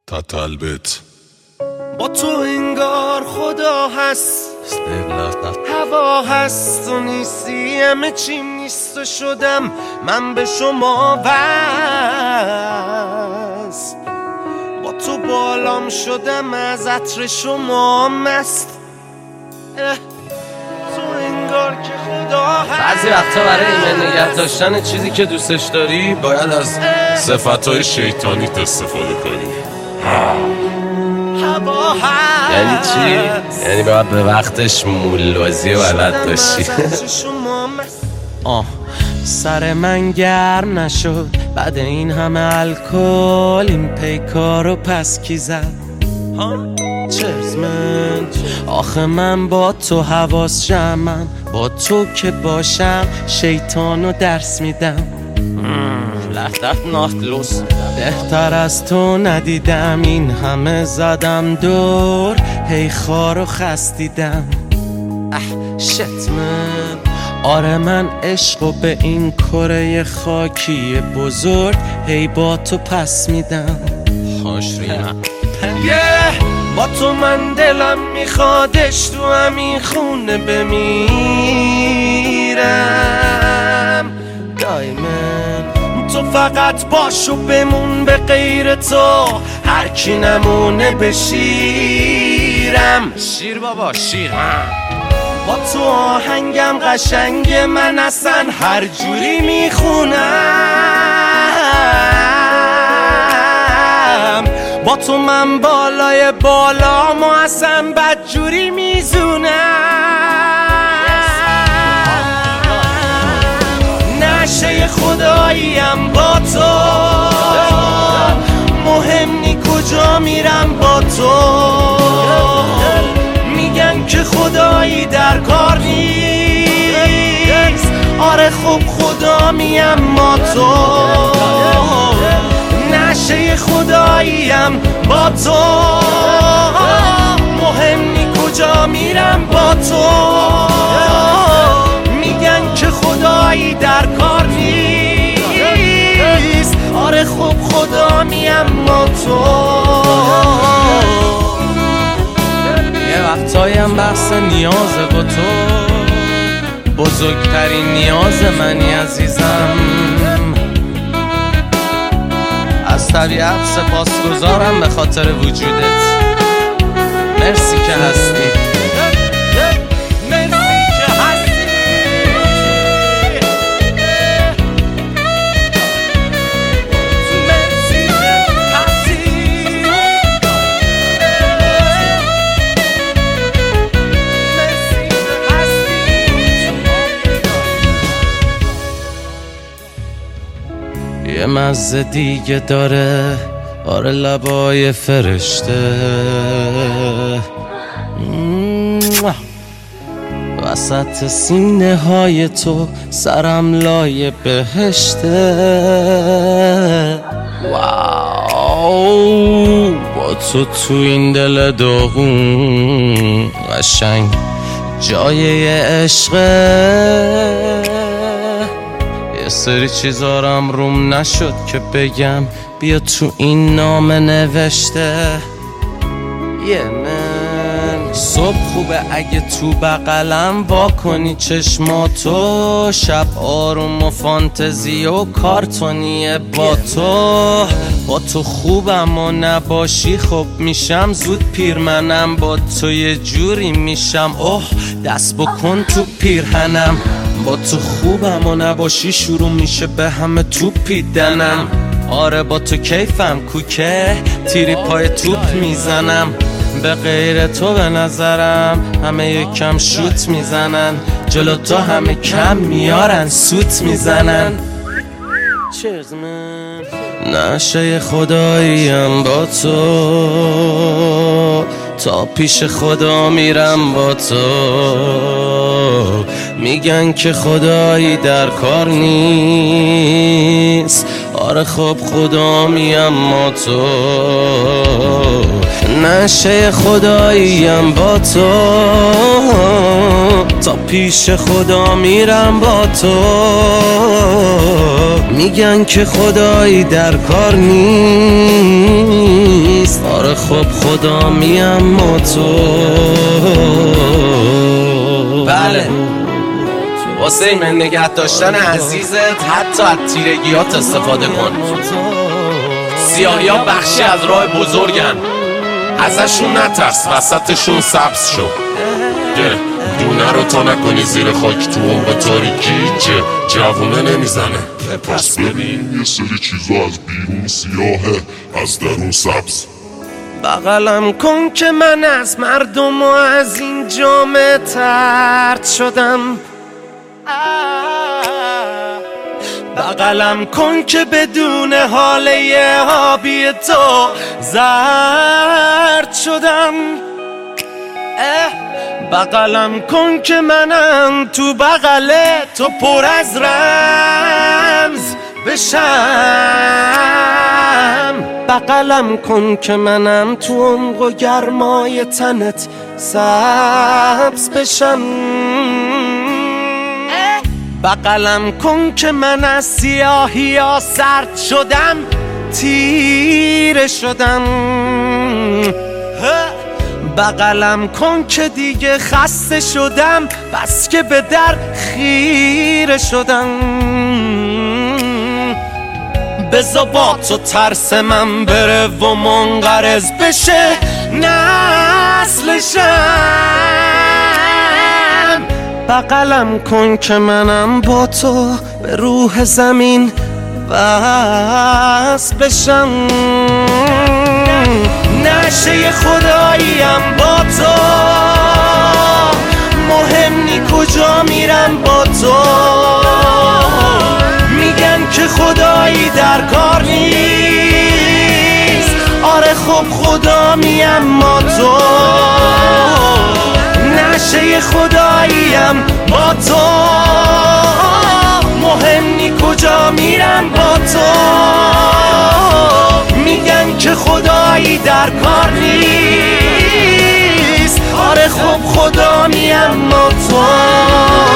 تطلبت با تو انگار خدا هست، هوا هست و نیستی، همه چیم نیست و شدم من به شما وصل. با تو بالام شدم از عطر شما مست، تو انگار که خدا هست. بعضی وقتا برای ایمن نگه داشتن چیزی که دوستش داری باید از صفتهای شیطانیت استفاده کنی. هوا هست. یعنی چی؟ یعنی باید به وقتش مولوازی بلد باشی. سر من گرم نشد بعد این همه الکل، این پیکارو پس کی زد؟ چرز من آخه من با تو حواس جمعم، با تو که باشم شیطانو درس میدم. لحظت ناخلوس بهتر از تو ندیدم، این همه زدم دور هی خارو خستیدم. شت من آره من عشقو به این کره خاکی بزرگ هی با تو پس میدم. خوش ریمم با تو من دلم میخوادش تو همین خونه بمیرم. دایمن تو فقط باشو بمون، به غیر تو هر کی نمونه بشیرم. شیر بابا شیر با تو آهنگم قشنگ، من اصلا هر جوری میخونم. با تو من بالای بالامو اصلا بدجوری میزونم. نشه خداییم با تو، مهم نی کجا میرم با تو. میگن که خدایی در کار نیست، آره خب خدا میم ما تو. نشه خداییم با تو، مهم نی کجا میرم با تو. میگن که خدایی در کار نیست، آره خب خدا میم ما تو. یه وقتایم بحث نیازه با تو، بزرگترین نیاز منی عزیزم. از طبیعت سپاسگزارم به خاطر وجودت. مرسی که هستی، مرسی که هستی. مرسی که هستی. مرسی که هستی. یه مزه دیگه داره آره لبای فرشته، وسط سینه های تو سرم لای بهشته. واو با تو این دل داغون قشنگ جای عشقه. یه سری چیزارم روم نشد که بگم، بیا تو این نامه نوشته. یه من صبح خوبه اگه تو بغلم وا کنی چشماتو، شب آروم و فانتزی و کارتونیه با تو. با تو خوبم و نباشی خب میشم زود پیر، منم با تو یه جوری میشم اوه دست بکن تو پیرهنم. با تو خوبم و نباشی شروع میشه به همه توپیدنم. آره با تو کیفم کوکه تیری پای توپ میزنم. به غیر تو به نظرم همه یکم شوت میزنن، جلو تو همه کم میارن سوت میزنن. نشه خداییم با تو، تا پیش خدا میرم با تو. میگن که خدایی در کار نیست، آره خب خدا میم ما تو. نشه خداییم با تو، تا پیش خدا میرم با تو. میگن که خدایی در کار نیست، خب خدا میم و تو. بله واسه من نگه داشتن عزیزت حتی از تیرگیات استفاده کن. سیاهی ها بخشی از راه بزرگن، ازشون نترس، وسطشون سبز شو. دونه رو تا نکنی زیر خاک تو اون به تاریکی جوونه نمیزنه. پس ببین یه سری چیزا از بیرون سیاهه از درون سبز. بغلم کن که من از مردم و از این جامعه طرد شدم. بغلم کن که بدون حاله آبی تو زرد شدم. بغلم کن که منم تو بغل تو پر از رمز بشم. بغلم کن که منم تو عمق و گرمای تنت سبز بشم. بغلم کن که من از سیاهی ها سرد شدم، تیره شدم. بغلم کن که دیگه خسته شدم، بس که به در خیره شدم. بذار با تو ترس من بره و منقرض بشه نسلشم. بغلم کن که منم با تو به روح زمین وصل بشم. نشه خداییم با تو، مهم نی کجا میرم با تو. میگن که خدایی در کار نیست، آره خب خدا میم با تو. نشه خداییم با تو، مهم نی کجا میرم با تو. میگن که خدایی در کار نیست، آره خب خدا میم با تو.